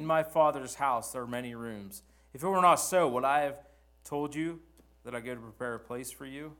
my Father's house there are many rooms. If it were not so, would I have told you that I go to prepare a place for you?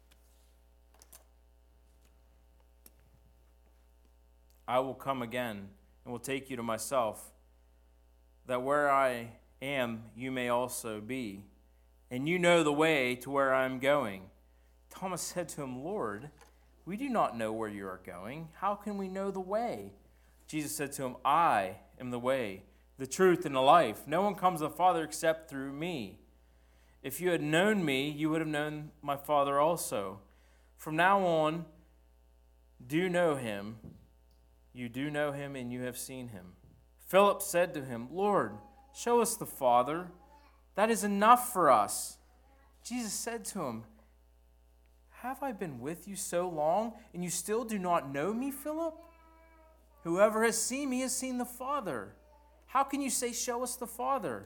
I will come again and will take you to myself, that where I am, you may also be. And you know the way to where I am going. Thomas said to him, Lord, we do not know where you are going. How can we know the way? Jesus said to him, I am the way, the truth, and the life. No one comes to the Father except through me. If you had known me, you would have known my Father also. From now on, do know him. You do know him, and you have seen him. Philip said to him, Lord, show us the Father. That is enough for us. Jesus said to him, have I been with you so long, and you still do not know me, Philip? Whoever has seen me has seen the Father. How can you say, show us the Father?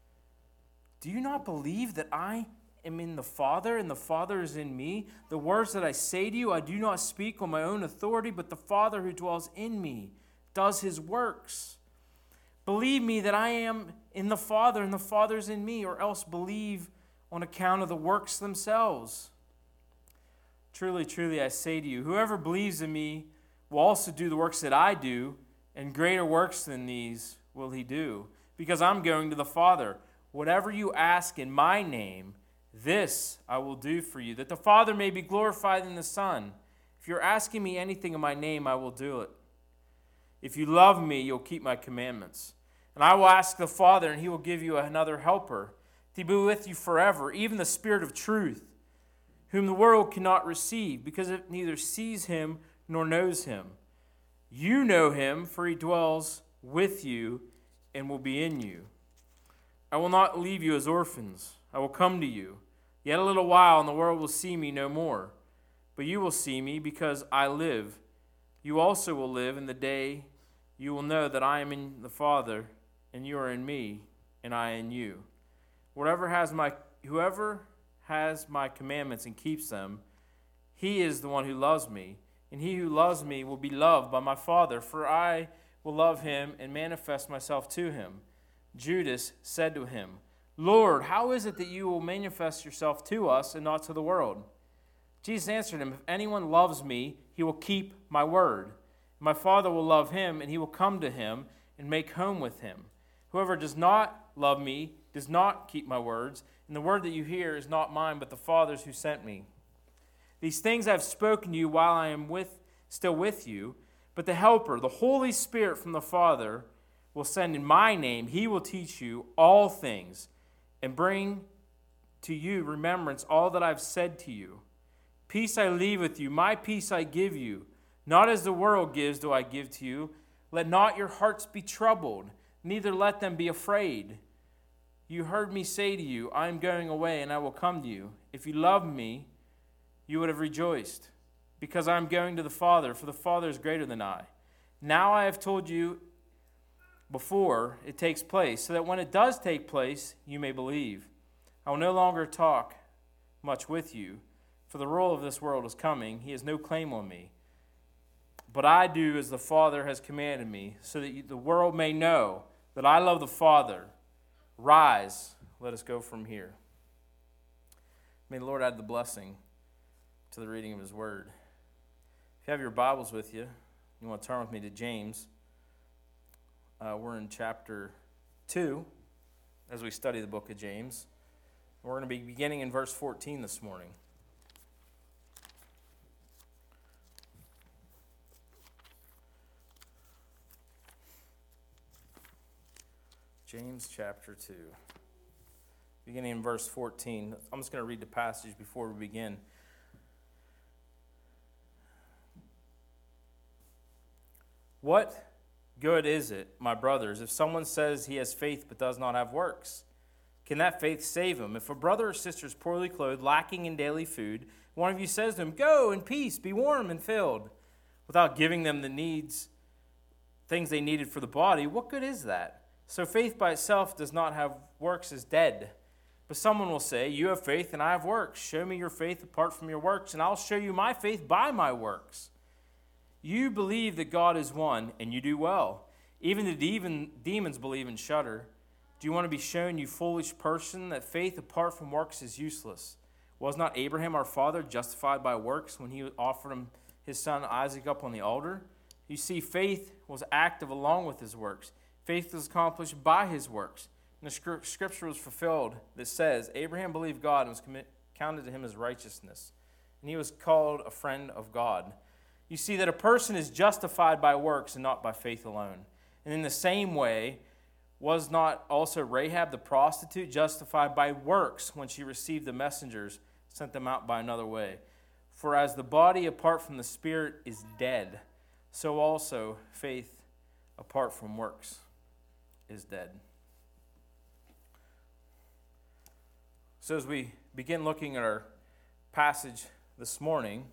Do you not believe that I am in the Father, and the Father is in me? The words that I say to you, I do not speak on my own authority, but the Father who dwells in me does his works. Believe me that I am in the Father, and the Father is in me, or else believe on account of the works themselves. Truly, truly, I say to you, whoever believes in me will also do the works that I do, and greater works than these will he do, because I'm going to the Father. Whatever you ask in my name, this I will do for you, that the Father may be glorified in the Son. If you're asking me anything in my name, I will do it. If you love me, you'll keep my commandments. And I will ask the Father, and he will give you another helper to be with you forever, even the Spirit of truth, whom the world cannot receive, because it neither sees him nor knows him. You know him, for he dwells with you and will be in you. I will not leave you as orphans. I will come to you. Yet a little while, and the world will see me no more. But you will see me, because I live. You also will live in the day you will know that I am in the Father, and you are in me, and I in you. Whoever has my commandments and keeps them, he is the one who loves me. And he who loves me will be loved by my Father, for I will love him and manifest myself to him. Judas said to him, Lord, how is it that you will manifest yourself to us and not to the world? Jesus answered him, if anyone loves me, he will keep my word. My Father will love him, and he will come to him and make home with him. Whoever does not love me does not keep my words, and the word that you hear is not mine, but the Father's who sent me. These things I have spoken to you while I am still with you, but the Helper, the Holy Spirit from the Father, will send in my name. He will teach you all things and bring to you remembrance all that I've said to you. Peace I leave with you, my peace I give you. Not as the world gives do I give to you. Let not your hearts be troubled, neither let them be afraid. You heard me say to you, I am going away, and I will come to you. If you loved me, you would have rejoiced, because I am going to the Father, for the Father is greater than I. Now I have told you before it takes place, so that when it does take place, you may believe. I will no longer talk much with you, for the rule of this world is coming. He has no claim on me. But I do as the Father has commanded me, so that the world may know that I love the Father. Rise, let us go from here. May the Lord add the blessing to the reading of his word. If you have your Bibles with you, you want to turn with me to James. We're in chapter 2 as we study the book of James. We're going to be beginning in verse 14 this morning. James chapter 2, beginning in verse 14. I'm just going to read the passage before we begin. What good is it, my brothers, if someone says he has faith but does not have works? Can that faith save him? If a brother or sister is poorly clothed, lacking in daily food, one of you says to him, go in peace, be warm and filled, without giving them things they needed for the body, what good is that? So faith by itself does not have works is dead. But someone will say, you have faith and I have works. Show me your faith apart from your works, and I'll show you my faith by my works. You believe that God is one, and you do well. Even the demons believe and shudder. Do you want to be shown, you foolish person, that faith apart from works is useless? Was not Abraham our father justified by works when he offered him his son Isaac up on the altar? You see, faith was active along with his works. Faith was accomplished by his works. And the scripture was fulfilled that says, Abraham believed God and was counted to him as righteousness. And he was called a friend of God. You see that a person is justified by works and not by faith alone. And in the same way, was not also Rahab the prostitute justified by works when she received the messengers, sent them out by another way? For as the body apart from the spirit is dead, so also faith apart from works is dead. So as we begin looking at our passage this morning,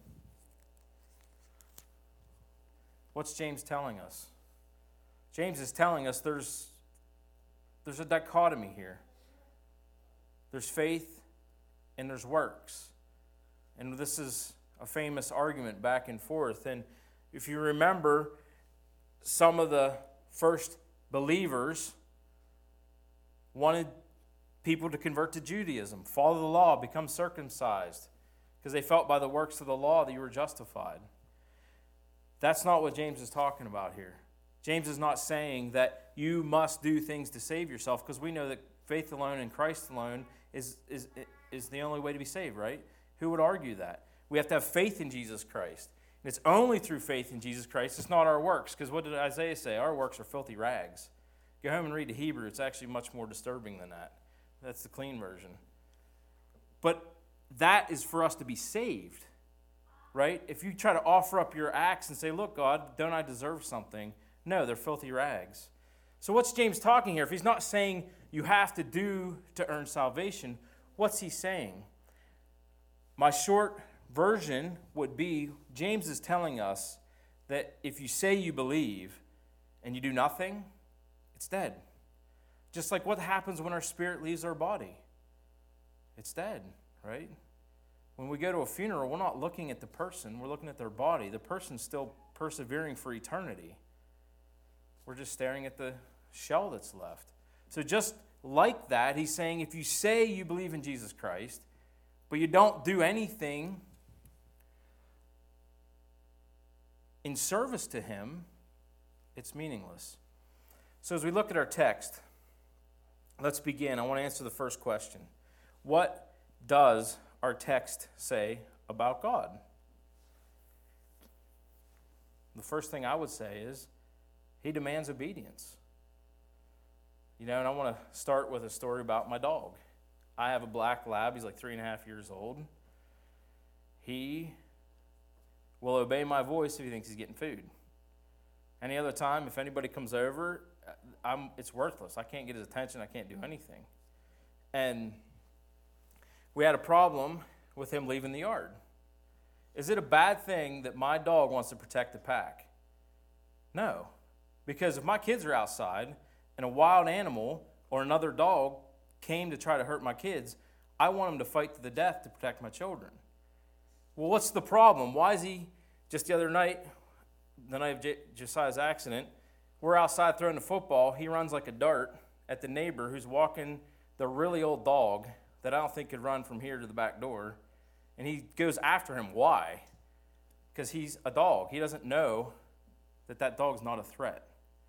what's James telling us? James is telling us there's a dichotomy here. There's faith and there's works. And this is a famous argument back and forth. And if you remember, some of the first believers wanted people to convert to Judaism, follow the law, become circumcised, because they felt by the works of the law that you were justified. That's not what James is talking about here. James is not saying that you must do things to save yourself, because we know that faith alone in Christ alone is the only way to be saved, right? Who would argue that? We have to have faith in Jesus Christ. And it's only through faith in Jesus Christ. It's not our works, because what did Isaiah say? Our works are filthy rags. Go home and read the Hebrew. It's actually much more disturbing than that. That's the clean version. But that is for us to be saved, right? If you try to offer up your acts and say, look, God, don't I deserve something? No, they're filthy rags. So what's James talking here? If he's not saying you have to do to earn salvation, what's he saying? My short version would be, James is telling us that if you say you believe and you do nothing, it's dead. Just like what happens when our spirit leaves our body. It's dead, right? When we go to a funeral, we're not looking at the person, we're looking at their body. The person's still persevering for eternity. We're just staring at the shell that's left. So just like that, he's saying if you say you believe in Jesus Christ, but you don't do anything in service to him, it's meaningless. So as we look at our text, let's begin. I want to answer the first question. What does our text say about God? The first thing I would say is he demands obedience. And I want to start with a story about my dog. I have a black lab. He's like 3.5 years old. He will obey my voice if he thinks he's getting food. Any other time, if anybody comes over, it's worthless. I can't get his attention. I can't do anything. And we had a problem with him leaving the yard. Is it a bad thing that my dog wants to protect the pack? No. Because if my kids are outside and a wild animal or another dog came to try to hurt my kids, I want him to fight to the death to protect my children. Well, what's the problem? Why is he, just the other night, the night of Josiah's accident, we're outside throwing the football. He runs like a dart at the neighbor who's walking the really old dog that I don't think could run from here to the back door. And he goes after him. Why? Because he's a dog. He doesn't know that dog's not a threat.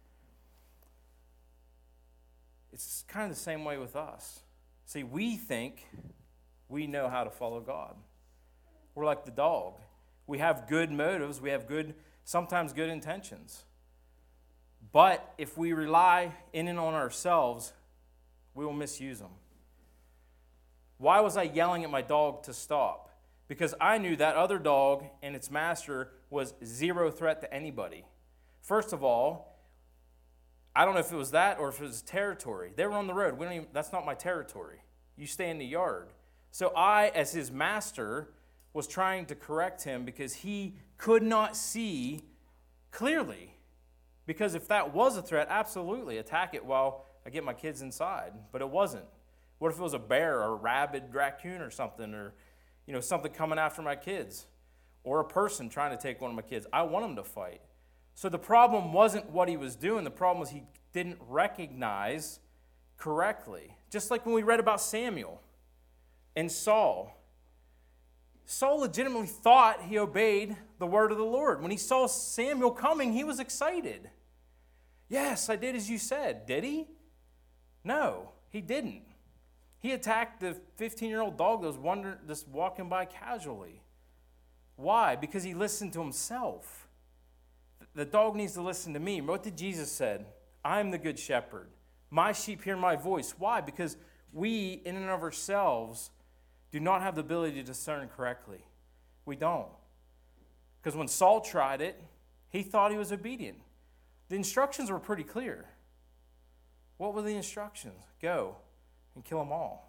It's kind of the same way with us. See, we think we know how to follow God. We're like the dog. We have good motives. We have sometimes good intentions. But if we rely in and on ourselves, we will misuse them. Why was I yelling at my dog to stop? Because I knew that other dog and its master was zero threat to anybody. First of all, I don't know if it was that or if it was territory. They were on the road. That's not my territory. You stay in the yard. So I, as his master, was trying to correct him because he could not see clearly. Because if that was a threat, absolutely, attack it while I get my kids inside. But it wasn't. What if it was a bear or a rabid raccoon or something, or something coming after my kids, or a person trying to take one of my kids? I want them to fight. So the problem wasn't what he was doing. The problem was he didn't recognize correctly. Just like when we read about Samuel and Saul. Saul legitimately thought he obeyed the word of the Lord. When he saw Samuel coming, he was excited. Yes, I did as you said. Did he? No, he didn't. He attacked the 15-year-old dog that was just walking by casually. Why? Because he listened to himself. The dog needs to listen to me. What did Jesus said? I'm the good shepherd. My sheep hear my voice. Why? Because we, in and of ourselves, do not have the ability to discern correctly. We don't. Because when Saul tried it, he thought he was obedient. The instructions were pretty clear. What were the instructions? Go and kill them all.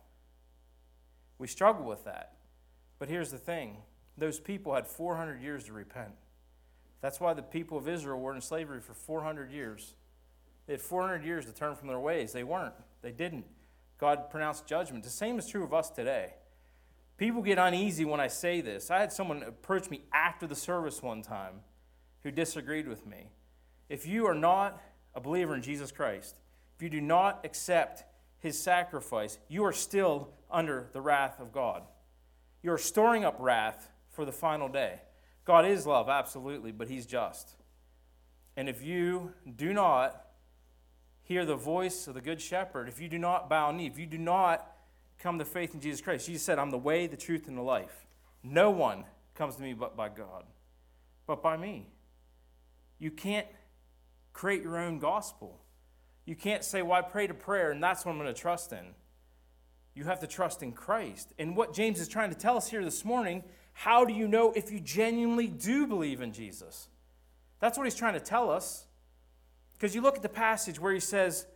We struggle with that. But here's the thing. Those people had 400 years to repent. That's why the people of Israel were in slavery for 400 years. They had 400 years to turn from their ways. They weren't. They didn't. God pronounced judgment. The same is true of us today. People get uneasy when I say this. I had someone approach me after the service one time who disagreed with me. If you are not a believer in Jesus Christ, if you do not accept his sacrifice, you are still under the wrath of God. You are storing up wrath for the final day. God is love, absolutely, but he's just. And if you do not hear the voice of the Good Shepherd, if you do not bow knee, if you do not come to faith in Jesus Christ, Jesus said, I'm the way, the truth, and the life. No one comes to me but by God, but by me. You can't create your own gospel. You can't say, well, I prayed a prayer and that's what I'm going to trust in. You have to trust in Christ. And what James is trying to tell us here this morning, how do you know if you genuinely do believe in Jesus? That's what he's trying to tell us. Because you look at the passage where he says,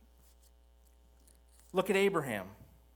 look at Abraham.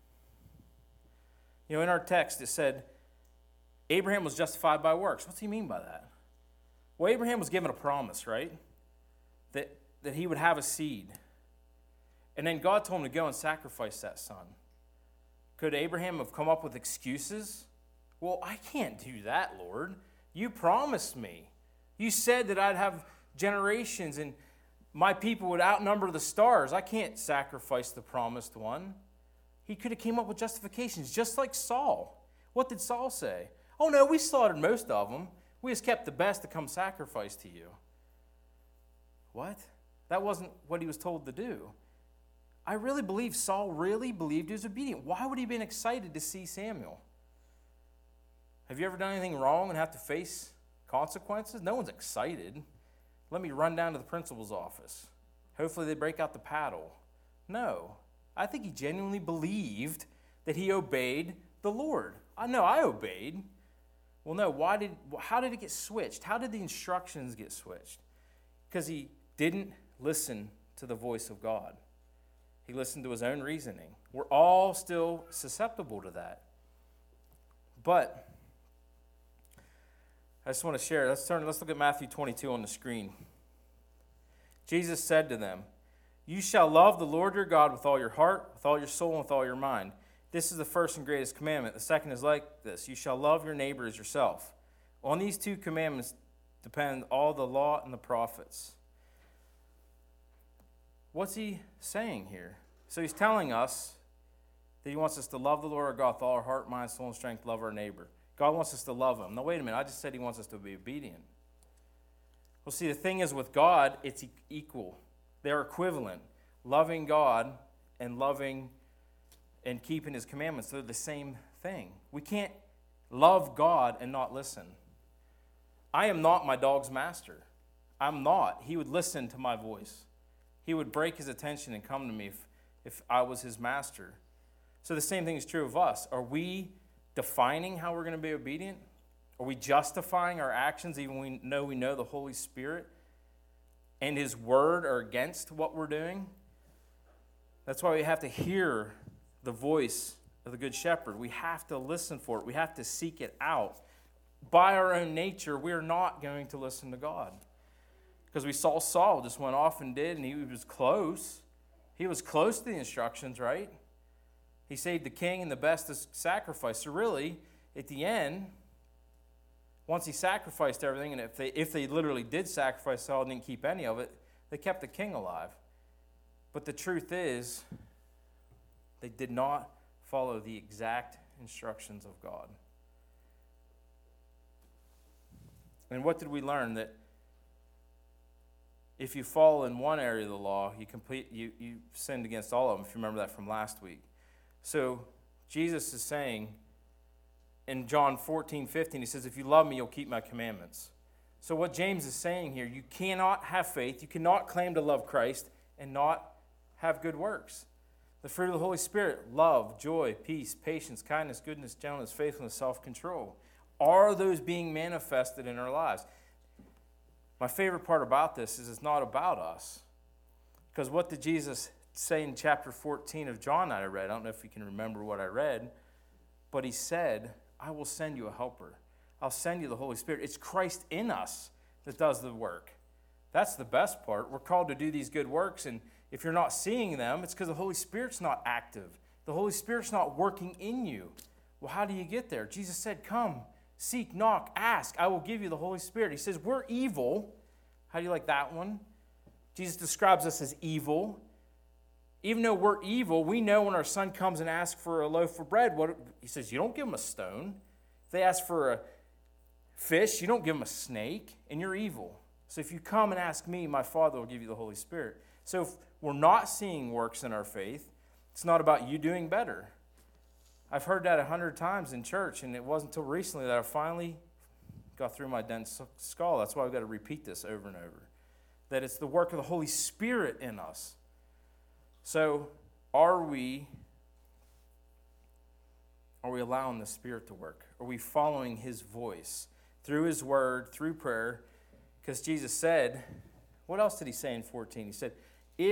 You know, in our text it said, Abraham was justified by works. What's he mean by that? Well, Abraham was given a promise, right? That he would have a seed. And then God told him to go and sacrifice that son. Could Abraham have come up with excuses? Well, I can't do that, Lord. You promised me. You said that I'd have generations and my people would outnumber the stars. I can't sacrifice the promised one. He could have came up with justifications, just like Saul. What did Saul say? Oh, no, we slaughtered most of them. We just kept the best to come sacrifice to you. What? That wasn't what he was told to do. I really believe Saul really believed he was obedient. Why would he have been excited to see Samuel? Have you ever done anything wrong and have to face consequences? No one's excited. Let me run down to the principal's office. Hopefully they break out the paddle. No. I think he genuinely believed that he obeyed the Lord. I know I obeyed. Well, no, how did it get switched? How did the instructions get switched? Because he didn't listen to the voice of God. He listened to his own reasoning. We're all still susceptible to that. But I just want to share. Let's look at Matthew 22 on the screen. Jesus said to them, you shall love the Lord your God with all your heart, with all your soul, and with all your mind. This is the first and greatest commandment. The second is like this. You shall love your neighbor as yourself. On these two commandments depend all the law and the prophets. What's he saying here? So he's telling us that he wants us to love the Lord our God with all our heart, mind, soul, and strength, love our neighbor. God wants us to love him. Now, wait a minute. I just said he wants us to be obedient. Well, see, the thing is with God, it's equal. They're equivalent. Loving God and loving and keeping his commandments, they're the same thing. We can't love God and not listen. I am not my dog's master. I'm not. He would listen to my voice. He would break his attention and come to me if I was his master. So the same thing is true of us. Are we defining how we're going to be obedient? Are we justifying our actions even when we know the Holy Spirit and his word are against what we're doing? That's why we have to hear the voice of the Good Shepherd. We have to listen for it. We have to seek it out. By our own nature, we are not going to listen to God. Because we saw Saul just went off and did, and he was close. He was close to the instructions, right? He saved the king and the best sacrifice. So really, at the end, once he sacrificed everything, and if they literally did sacrifice all and didn't keep any of it, they kept the king alive. But the truth is, they did not follow the exact instructions of God. And what did we learn? That if you fall in one area of the law, you sinned against all of them, if you remember that from last week. So Jesus is saying in John 14:15, he says, if you love me, you'll keep my commandments. So what James is saying here, you cannot have faith, you cannot claim to love Christ and not have good works. The fruit of the Holy Spirit, love, joy, peace, patience, kindness, goodness, gentleness, faithfulness, self-control. Are those being manifested in our lives? My favorite part about this is it's not about us. Because what did Jesus say in chapter 14 of John that I read? I don't know if you can remember what I read. But he said, I will send you a helper. I'll send you the Holy Spirit. It's Christ in us that does the work. That's the best part. We're called to do these good works, and if you're not seeing them, it's because the Holy Spirit's not active. The Holy Spirit's not working in you. Well, how do you get there? Jesus said, come, seek, knock, ask. I will give you the Holy Spirit. He says, we're evil. How do you like that one? Jesus describes us as evil. Even though we're evil, we know when our son comes and asks for a loaf of bread, he says, you don't give him a stone. If they ask for a fish, you don't give them a snake, and you're evil. So if you come and ask me, my Father will give you the Holy Spirit. So if we're not seeing works in our faith, it's not about you doing better. I've heard that 100 times in church, and it wasn't until recently that I finally got through my dense skull. That's why I've got to repeat this over and over. That it's the work of the Holy Spirit in us. So are we allowing the Spirit to work? Are we following His voice through His Word, through prayer? Because Jesus said, what else did He say in 14? He said,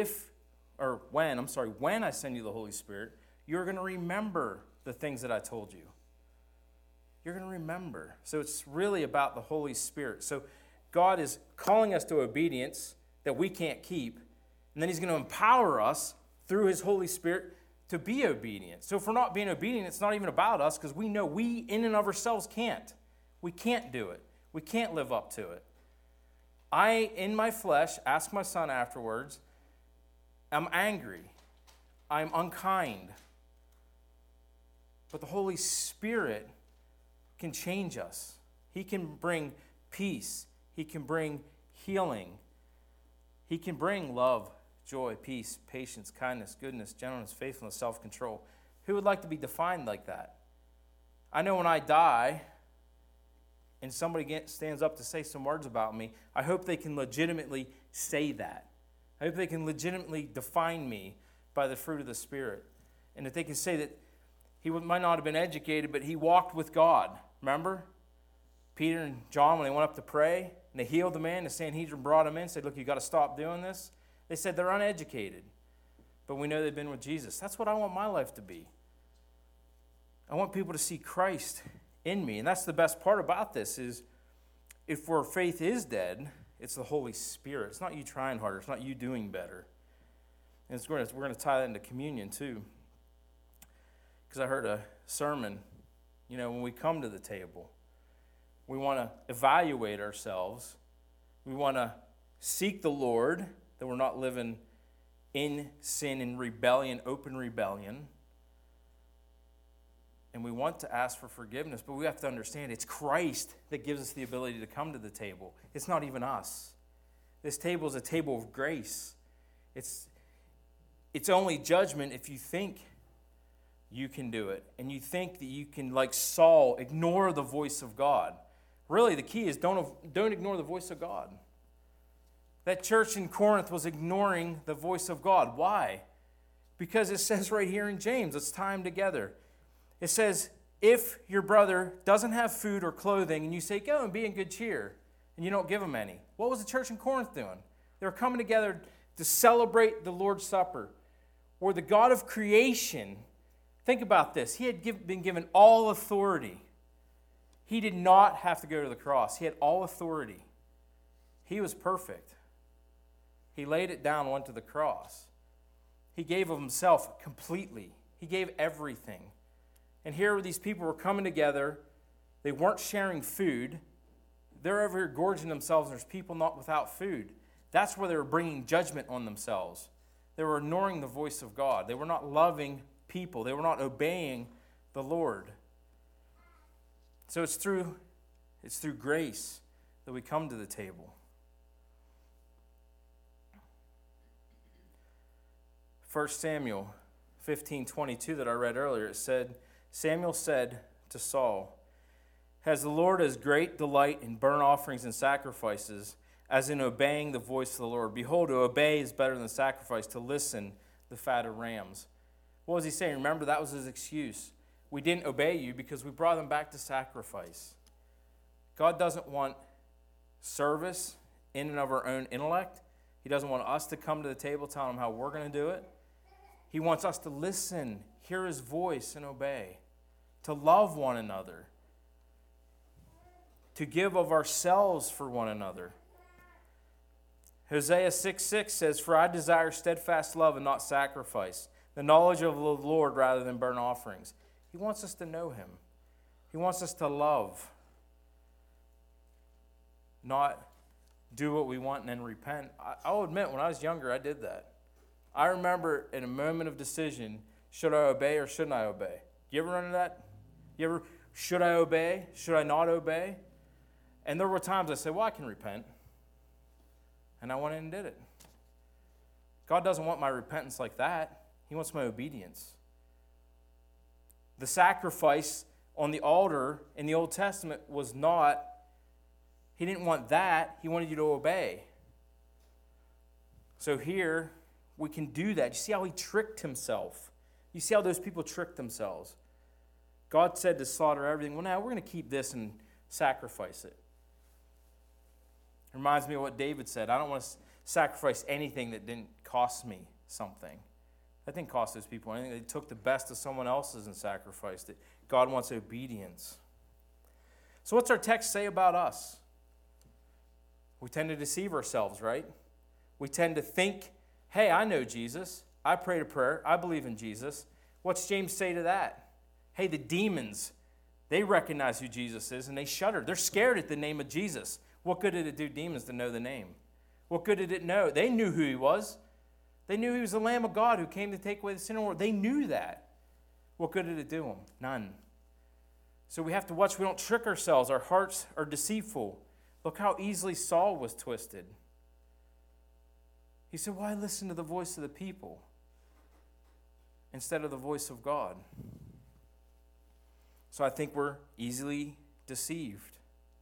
when I send you the Holy Spirit, you're going to remember the things that I told you. You're going to remember. So it's really about the Holy Spirit. So God is calling us to obedience that we can't keep, and then He's going to empower us through His Holy Spirit to be obedient. So if we're not being obedient, it's not even about us, because we know we in and of ourselves can't. We can't do it. We can't live up to it. I, in my flesh, ask my son afterwards, I'm angry. I'm unkind. But the Holy Spirit can change us. He can bring peace. He can bring healing. He can bring love, joy, peace, patience, kindness, goodness, gentleness, faithfulness, self-control. Who would like to be defined like that? I know when I die and somebody stands up to say some words about me, I hope they can legitimately say that. I hope they can legitimately define me by the fruit of the Spirit. And that they can say that he might not have been educated, but he walked with God. Remember? Peter and John, when they went up to pray, and they healed the man, the Sanhedrin brought him in and said, look, you've got to stop doing this. They said they're uneducated, but we know they've been with Jesus. That's what I want my life to be. I want people to see Christ in me. And that's the best part about this is if our faith is dead, it's the Holy Spirit. It's not you trying harder. It's not you doing better. And we're going to tie that into communion too. Because I heard a sermon, when we come to the table, we want to evaluate ourselves. We want to seek the Lord, that we're not living in sin and rebellion, open rebellion. And we want to ask for forgiveness, but we have to understand it's Christ that gives us the ability to come to the table. It's not even us. This table is a table of grace. It's only judgment if you think you can do it, and you think that you can, like Saul, ignore the voice of God. Really, the key is don't ignore the voice of God. That church in Corinth was ignoring the voice of God. Why? Because it says right here in James, let's tie them together. It says, if your brother doesn't have food or clothing, and you say, go and be in good cheer, and you don't give him any. What was the church in Corinth doing? They were coming together to celebrate the Lord's Supper, where the God of creation, think about this, he had been given all authority. He did not have to go to the cross. He had all authority. He was perfect. He laid it down and went to the cross. He gave of himself completely. He gave everything. And here these people were coming together. They weren't sharing food. they're over here gorging themselves, and there's people not without food. That's where they were bringing judgment on themselves. They were ignoring the voice of God. They were not loving people. They were not obeying the Lord. So it's through grace that we come to the table. 1 Samuel 15:22 that I read earlier, it said, Samuel said to Saul, "Has the Lord as great delight in burnt offerings and sacrifices as in obeying the voice of the Lord? Behold, to obey is better than sacrifice, to listen the fat of rams." What was he saying? Remember, that was his excuse. We didn't obey you because we brought them back to sacrifice. God doesn't want service in and of our own intellect. He doesn't want us to come to the table telling him how we're going to do it. He wants us to listen, hear his voice, and obey. To love one another. To give of ourselves for one another. Hosea 6:6 says, "For I desire steadfast love and not sacrifice, the knowledge of the Lord rather than burnt offerings." He wants us to know him. He wants us to love. Not do what we want and then repent. I'll admit, when I was younger, I did that. I remember in a moment of decision, should I obey or shouldn't I obey? You ever run into that? Should I obey? Should I not obey? And there were times I said, well, I can repent. And I went in and did it. God doesn't want my repentance like that. He wants my obedience. The sacrifice on the altar in the Old Testament was not, he didn't want that. He wanted you to obey. So here, we can do that. You see how he tricked himself? You see how those people tricked themselves? God said to slaughter everything. Well, now we're going to keep this and sacrifice it. It reminds me of what David said. I don't want to sacrifice anything that didn't cost me something. That didn't cost those people anything. They took the best of someone else's and sacrificed it. God wants obedience. So what's our text say about us? We tend to deceive ourselves, right? We tend to think, hey, I know Jesus. I prayed a prayer. I believe in Jesus. What's James say to that? Hey, the demons, they recognize who Jesus is and they shudder. They're scared at the name of Jesus. What good did it do demons to know the name? What good did it know? They knew who he was. They knew he was the Lamb of God who came to take away the sin of the world. They knew that. What good did it do them? None. So we have to watch we don't trick ourselves. Our hearts are deceitful. Look how easily Saul was twisted. He said, why listen to the voice of the people instead of the voice of God? So I think we're easily deceived.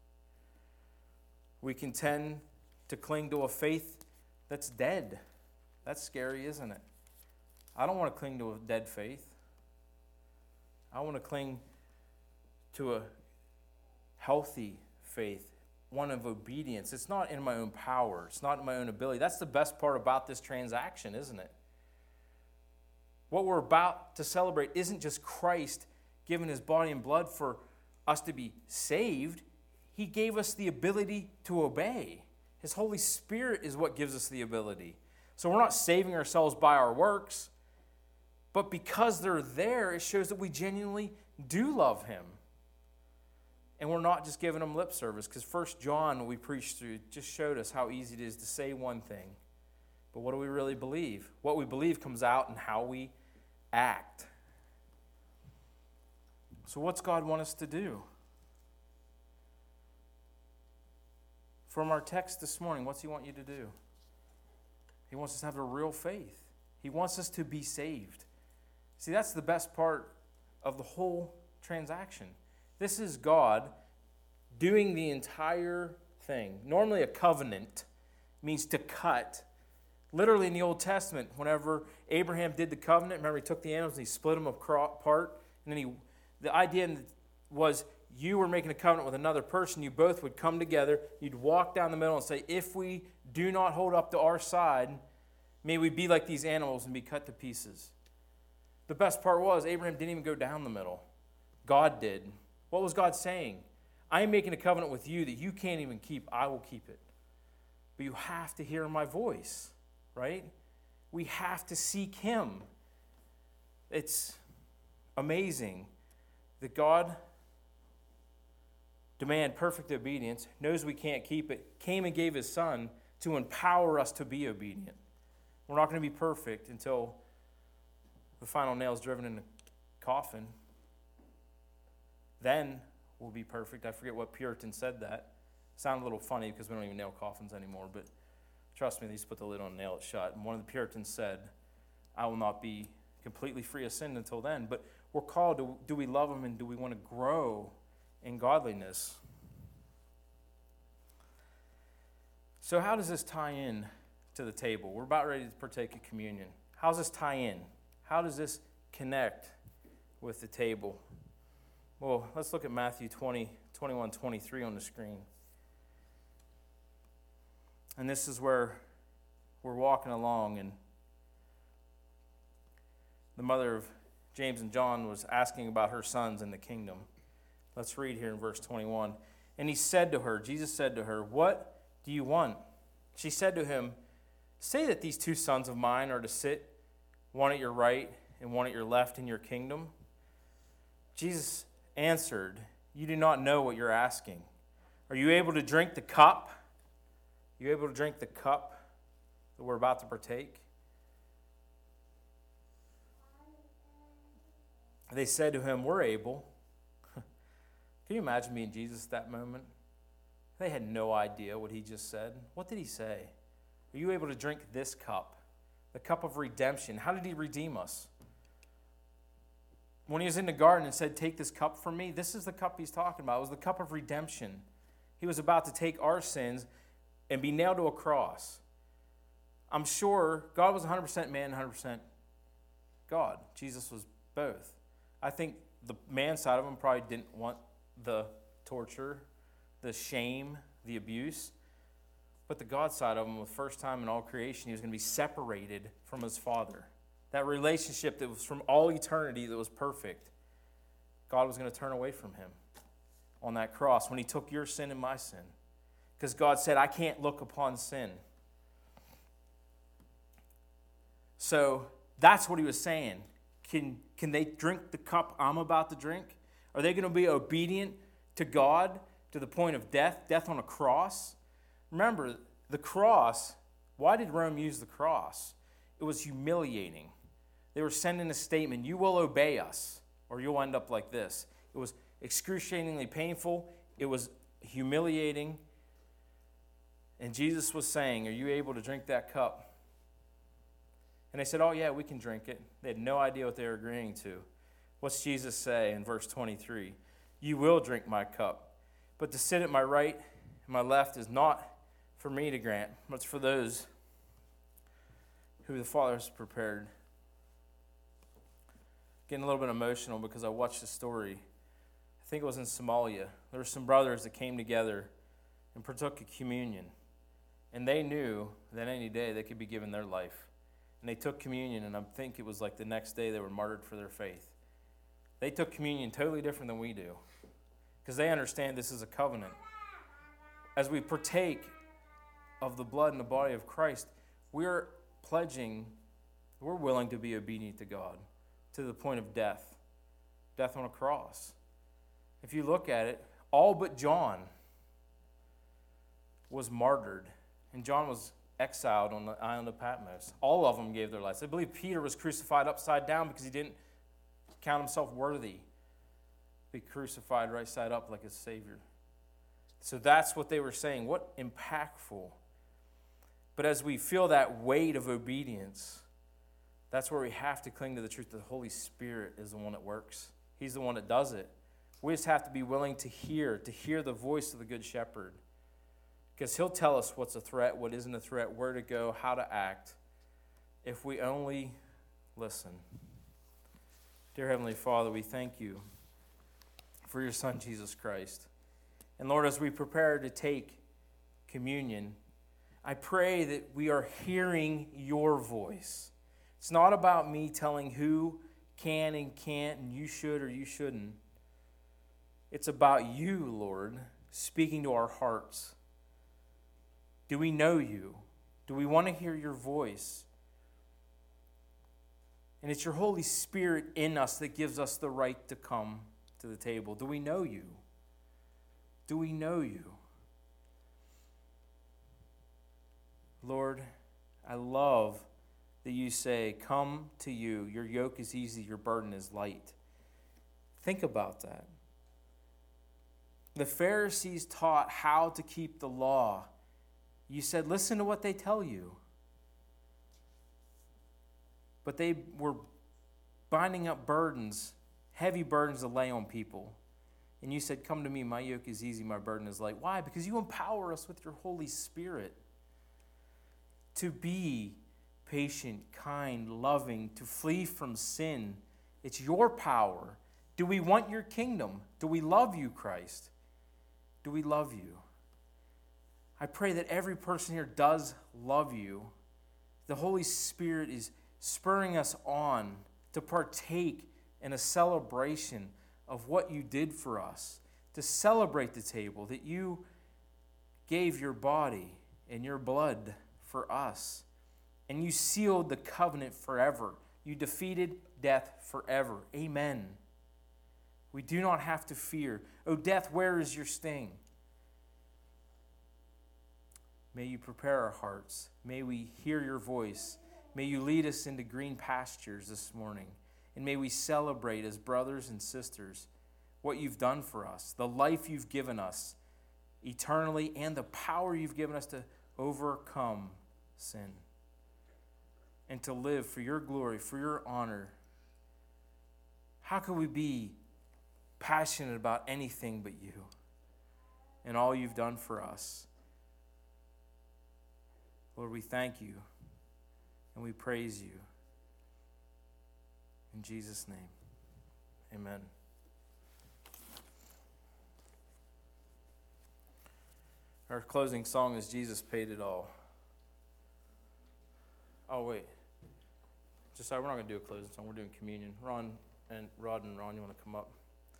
We can tend to cling to a faith that's dead. That's scary, isn't it? I don't want to cling to a dead faith. I want to cling to a healthy faith, one of obedience. It's not in my own power. It's not in my own ability. That's the best part about this transaction, isn't it? What we're about to celebrate isn't just Christ giving his body and blood for us to be saved. He gave us the ability to obey. His Holy Spirit is what gives us the ability. So we're not saving ourselves by our works, but because they're there, it shows that we genuinely do love him. And we're not just giving him lip service, because 1 John, we preached through, just showed us how easy it is to say one thing. But what do we really believe? What we believe comes out in how we act. So what's God want us to do? From our text this morning, what's he want you to do? He wants us to have a real faith. He wants us to be saved. See, that's the best part of the whole transaction. This is God doing the entire thing. Normally a covenant means to cut. Literally in the Old Testament, whenever Abraham did the covenant, remember he took the animals and he split them apart. And then the idea was you were making a covenant with another person. You both would come together. You'd walk down the middle and say, if we do not hold up to our side, may we be like these animals and be cut to pieces. The best part was Abraham didn't even go down the middle. God did. What was God saying? I am making a covenant with you that you can't even keep. I will keep it. But you have to hear my voice, right? We have to seek him. It's amazing that God demand perfect obedience, knows we can't keep it, came and gave his son to empower us to be obedient. We're not going to be perfect until the final nail is driven in the coffin. Then we'll be perfect. I forget what Puritan said that. It sounded a little funny because we don't even nail coffins anymore, but trust me, they used to put the lid on and nail it shut. And one of the Puritans said, I will not be completely free of sin until then. But we're called to, do we love him and do we want to grow in godliness? So how does this tie in to the table? We're about ready to partake of communion. How does this tie in? How does this connect with the table? Well, let's look at Matthew 20, 21, 23 on the screen. And this is where we're walking along, and the mother of James and John was asking about her sons in the kingdom. Let's read here in verse 21. And he said to her, Jesus said to her, what do you want? She said to him, say that these two sons of mine are to sit, one at your right and one at your left in your kingdom. Jesus answered, you do not know what you're asking. Are you able to drink the cup? Are you able to drink the cup that we're about to partake? They said to him, we're able. Can you imagine being Jesus at that moment? They had no idea what he just said. What did he say? Are you able to drink this cup? The cup of redemption. How did he redeem us? When he was in the garden and said, take this cup from me, this is the cup he's talking about. It was the cup of redemption. He was about to take our sins and be nailed to a cross. I'm sure God was 100% man and 100% God. Jesus was both. I think the man side of him probably didn't want the torture, the shame, the abuse. But the God side of him, the first time in all creation, he was going to be separated from his Father. That relationship that was from all eternity that was perfect. God was going to turn away from him on that cross when he took your sin and my sin. Because God said, I can't look upon sin. So that's what he was saying. Can they drink the cup I'm about to drink? Are they going to be obedient to God to the point of death on a cross? Remember, the cross, why did Rome use the cross? It was humiliating. They were sending a statement, you will obey us, or you'll end up like this. It was excruciatingly painful. It was humiliating. And Jesus was saying, are you able to drink that cup? And they said, oh yeah, we can drink it. They had no idea what they were agreeing to. What's Jesus say in verse 23? You will drink my cup, but to sit at my right and my left is not for me to grant, but it's for those who the Father has prepared. Getting a little bit emotional because I watched the story. I think it was in Somalia. There were some brothers that came together and partook of communion. And they knew that any day they could be given their life. And they took communion, and I think it was like the next day they were martyred for their faith. They took communion totally different than we do because they understand this is a covenant. As we partake of the blood and the body of Christ, we're pledging, we're willing to be obedient to God to the point of death on a cross. If you look at it, all but John was martyred, and John was exiled on the island of Patmos. All of them gave their lives. I believe Peter was crucified upside down because he didn't count himself worthy to be crucified right side up like his Savior. So that's what they were saying. What impactful. But as we feel that weight of obedience, that's where we have to cling to the truth that the Holy Spirit is the one that works. He's the one that does it. We just have to be willing to hear the voice of the Good Shepherd. Because he'll tell us what's a threat, what isn't a threat, where to go, how to act, if we only listen. Dear Heavenly Father, we thank you for your Son, Jesus Christ. And Lord, as we prepare to take communion, I pray that we are hearing your voice. It's not about me telling who can and can't and you should or you shouldn't. It's about you, Lord, speaking to our hearts. Do we know you? Do we want to hear your voice? And it's your Holy Spirit in us that gives us the right to come to the table. Do we know you? Do we know you? Lord, I love that you say, come to you. Your yoke is easy, your burden is light. Think about that. The Pharisees taught how to keep the law. You said, listen to what they tell you. But they were binding up burdens, heavy burdens to lay on people. And you said, come to me, my yoke is easy, my burden is light. Why? Because you empower us with your Holy Spirit to be patient, kind, loving, to flee from sin. It's your power. Do we want your kingdom? Do we love you, Christ? Do we love you? I pray that every person here does love you. The Holy Spirit is spurring us on to partake in a celebration of what you did for us, to celebrate the table, that you gave your body and your blood for us, and you sealed the covenant forever. You defeated death forever. Amen. We do not have to fear. Oh, death, where is your sting? May you prepare our hearts. May we hear your voice. May you lead us into green pastures this morning. And may we celebrate as brothers and sisters what you've done for us, the life you've given us eternally, and the power you've given us to overcome sin and to live for your glory, for your honor. How can we be passionate about anything but you and all you've done for us? Lord, we thank you and we praise you. In Jesus' name, amen. Our closing song is Jesus Paid It All. Oh, wait. We're not going to do a closing song. We're doing communion. Rod and Ron, you want to come up?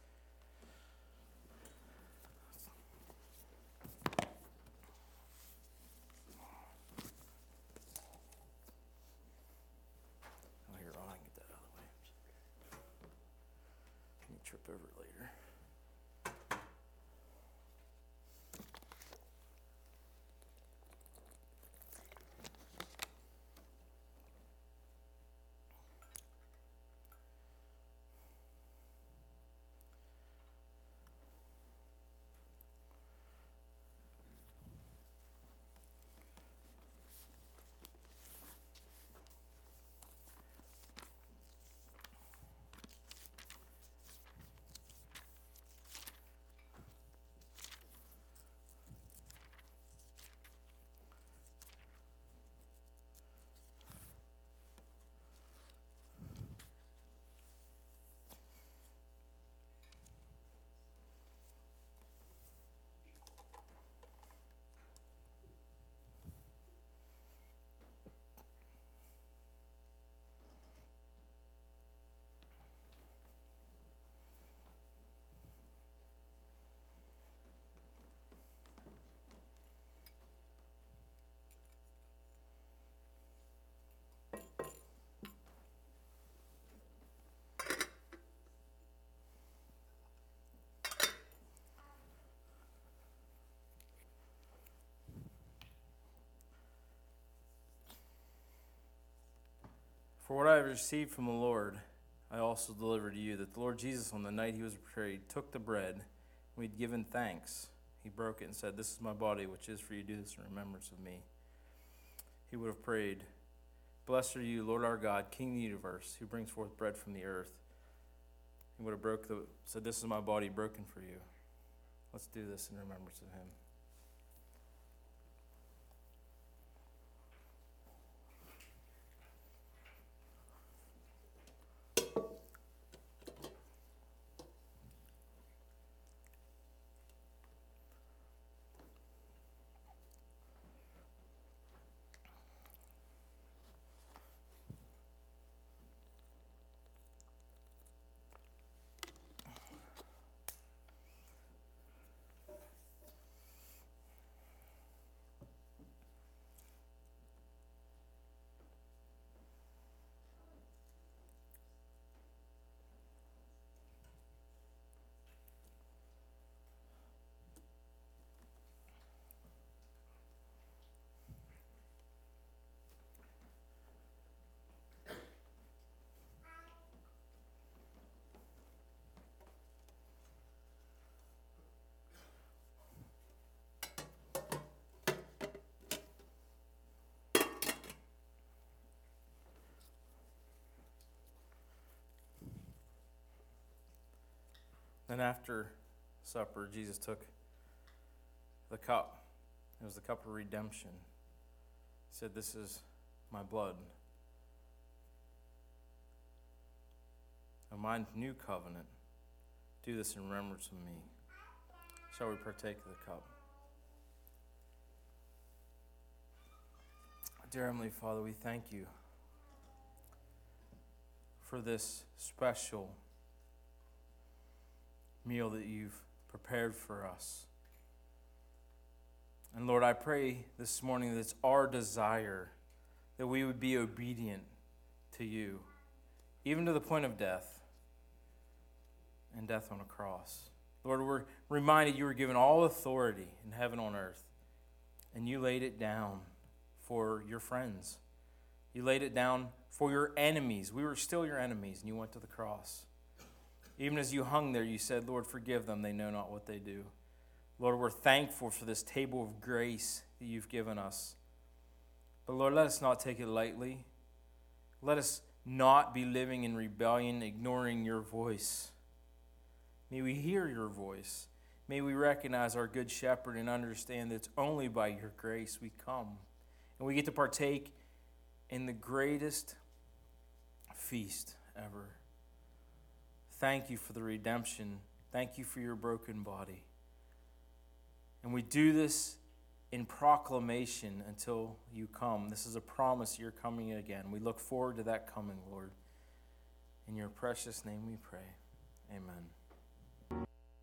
Trip over it later. For what I have received from the Lord, I also delivered to you, that the Lord Jesus, on the night he was betrayed, took the bread. When he had given thanks, he broke it and said, "This is my body, which is for you. Do this in remembrance of me." He would have prayed, "Blessed are you, Lord our God, King of the universe, who brings forth bread from the earth." He would have said, "This is my body broken for you." Let's do this in remembrance of him. And after supper, Jesus took the cup. It was the cup of redemption. He said, "This is my blood of my new covenant. Do this in remembrance of me." Shall we partake of the cup? Dear Heavenly Father, we thank you for this special meal that you've prepared for us. And Lord, I pray this morning that it's our desire that we would be obedient to you, even to the point of death, and death on a cross. Lord, we're reminded you were given all authority in heaven and on earth, and you laid it down for your friends. You laid it down for your enemies. We were still your enemies, and you went to the cross. Even as you hung there, you said, "Lord, forgive them. They know not what they do." Lord, we're thankful for this table of grace that you've given us. But Lord, let us not take it lightly. Let us not be living in rebellion, ignoring your voice. May we hear your voice. May we recognize our good shepherd and understand that it's only by your grace we come. And we get to partake in the greatest feast ever. Thank you for the redemption. Thank you for your broken body. And we do this in proclamation until you come. This is a promise you're coming again. We look forward to that coming, Lord. In your precious name we pray. Amen.